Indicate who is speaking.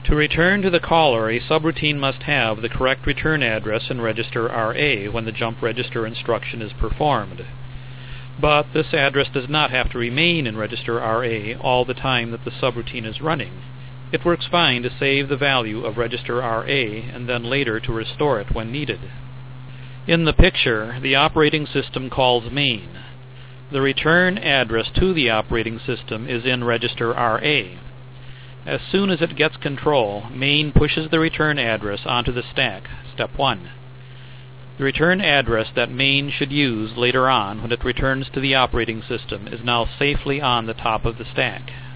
Speaker 1: To return to the caller, a subroutine must have the correct return address in register RA when the jump register instruction is performed. But this address does not have to remain in register RA all the time that the subroutine is running. It works fine to save the value of register RA and then later to restore it when needed. In the picture, the operating system calls main. The return address to the operating system is in register RA. As soon as it gets control, main pushes the return address onto the stack, step 1. The return address that main should use later on when it returns to the operating system is now safely on the top of the stack.